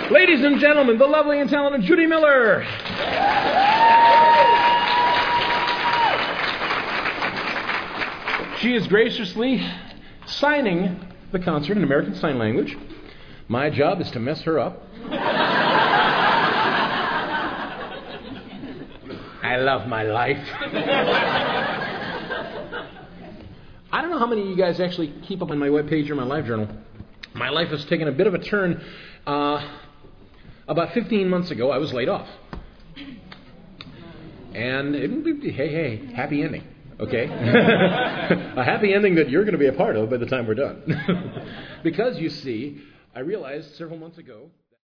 Ladies and gentlemen, the lovely and talented Judy Miller. She is graciously signing the concert in American Sign Language. My job is to mess her up. I love my life. I don't know how many of you guys actually keep up on my webpage or my live journal. My life has taken a bit of a turn. About 15 months ago, I was laid off. And hey, happy ending. Okay? A happy ending that you're going to be a part of by the time we're done. Because, you see, I realized several months ago